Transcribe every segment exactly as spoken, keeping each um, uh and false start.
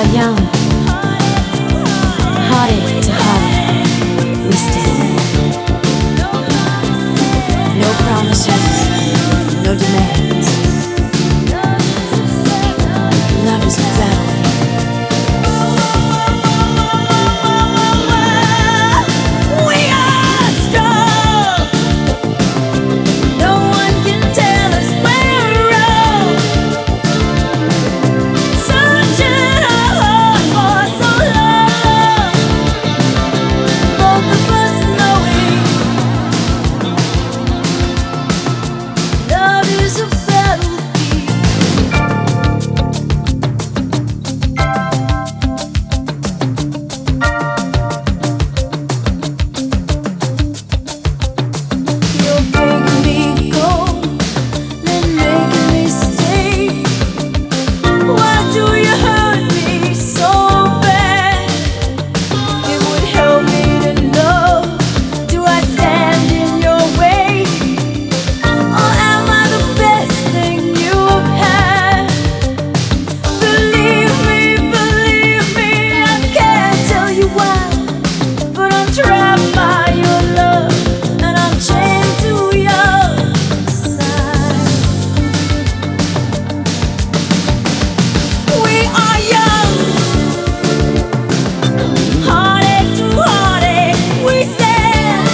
are young, heartache to heartache, we stand. No promises, no demands. Love is a battlefield. We are strong. No one can tell us we're wrong. Searching our hearts for so long. Both of us knowing love is a battlefield. You're breaking me cold, then making me stay. Why do you hurt me so bad? It would help me to know. Do I stand in your way? Or am I the best thing you've had? Believe me, believe me, I can't tell you why, but I'm trapped by your love, and I'm chained to your side. We are young, heartache to heartache, we stand.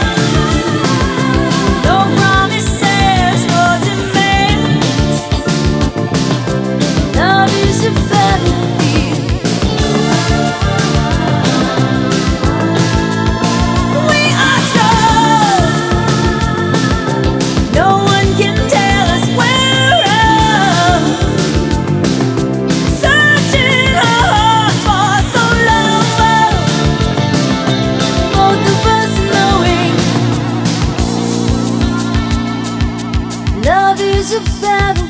No promises, no demands. Love is a battlefield. We are strong. No one can tell us we're wrong. Searching our hearts for so long. Both of us knowing love is a battlefield.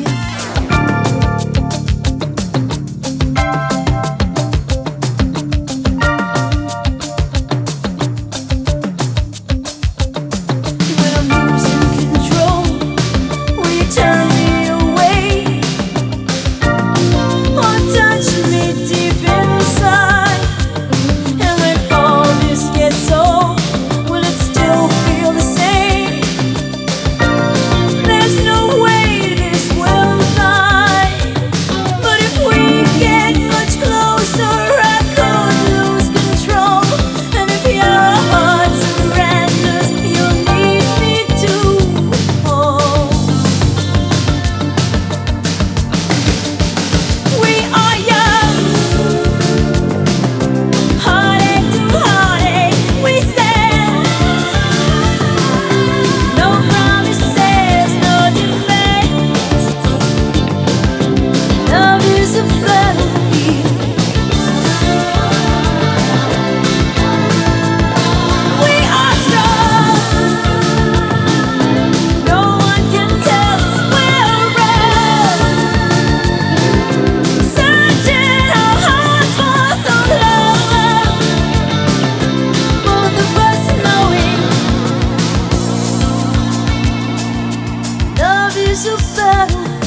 When I'm losing control, will you turn me away? Or touch me deep inside? And when all this gets old, will it still feel the same? There's no way this will die. But if we get much closer, I could lose control. And if your heart surrenders, you'll need me to hold. We are young, heartache to heartache, we stand. No promises, no demands. Love is a battlefield. We are strong. No one can tell us we're wrong. Searching our hearts for so long. Both of us knowing love is a battlefield.